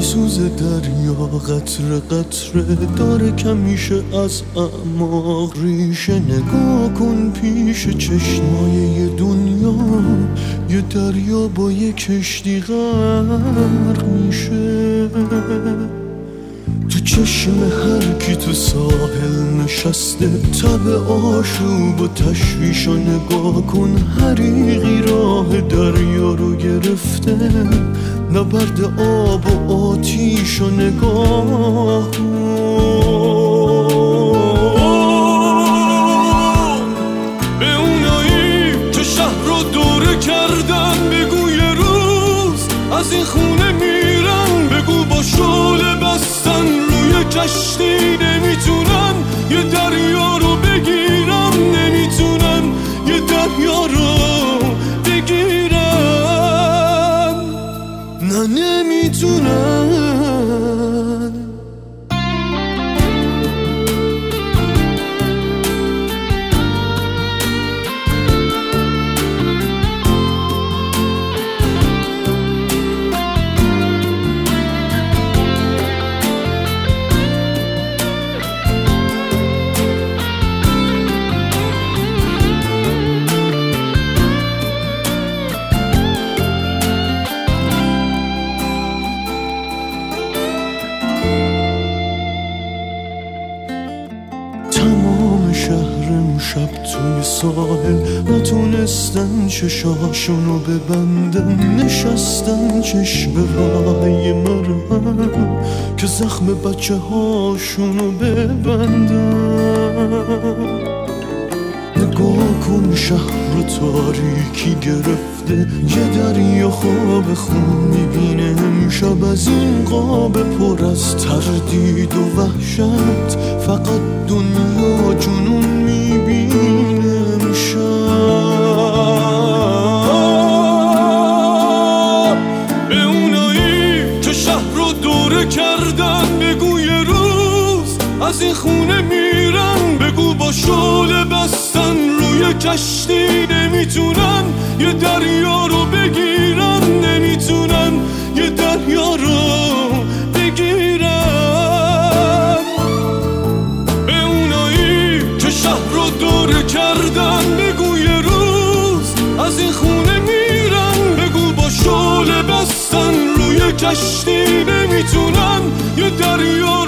میسوزه دریا قطره قطره داره کمیشه از اعماق ریشه. نگاه کن پیش چشمای دنیا یه دریا با یه کشتی غرق میشه. تو چشم هر کی تو ساحل نشسته تب آشوب و تشویش. نگاه کن حریقی راه دریا رو گرفته نبرد آب و آتیش. نگاه کن به اونایی که شهر رو دوره کردن بگو یه روز از این خونه میرن. بگو با شعله بستن روی کشتی نمیتونن یه دریا رو بگیرن. نمیتونن یه دریا رو بگیرن. نه نمیتونن. تمام شهر امشب توی ساحل نتونستن چشاشونو ببندن. نشستن چشم رای مرهم که زخم بچه هاشونو ببندن. نگاه کن شهر تاریکی گرفته یه دریا خواب خون میبینه امشب. از این قاب پر از تردید و وحشت فقط دنیا جنون میبینه امشب. به اونایی که شهر رو دوره کردن بگو یه روز از این خونه میرن. بگو با شعله بستن روی کشتی نمیتونن یه دریا رو بگیرن. نمیتونن یه دریا رو بگیرن. به اونایی که شهر رو دوره کردن بگو یه روز از این خونه میرن. بگو با شعله بستن روی کشتی نمیتونن یه دریا